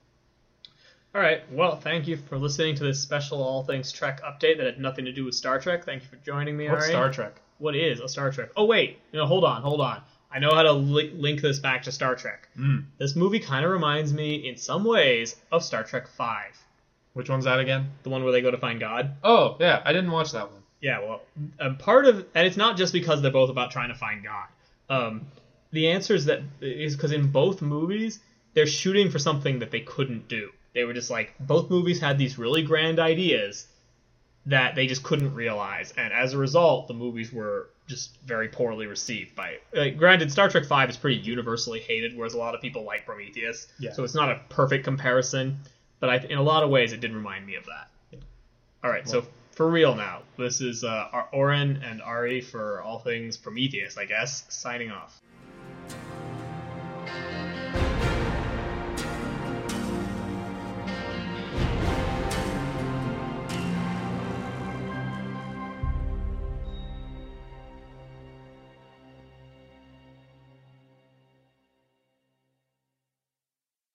All right. Well, thank you for listening to this special All Things Trek update that had nothing to do with Star Trek. Thank you for joining me, What's Ari. Star Trek? What is a Star Trek? Oh, wait. No, hold on, hold on. I know how to li- link this back to Star Trek. Mm. This movie kind of reminds me, in some ways, of Star Trek five. Which one's that again? The one where they go to find God. Oh, yeah, I didn't watch that one. Yeah, well, um, part of, and it's not just because they're both about trying to find God. Um, the answer is that is because in both movies, they're shooting for something that they couldn't do. They were just like, both movies had these really grand ideas that they just couldn't realize, and as a result, the movies were just very poorly received by. Uh, granted, Star Trek five is pretty universally hated, whereas a lot of people like Prometheus, yeah. So it's not a perfect comparison, but I, in a lot of ways, it did remind me of that. Yeah. All right, well, so for real now, this is uh, Oren and Ari for All Things Prometheus, I guess, signing off.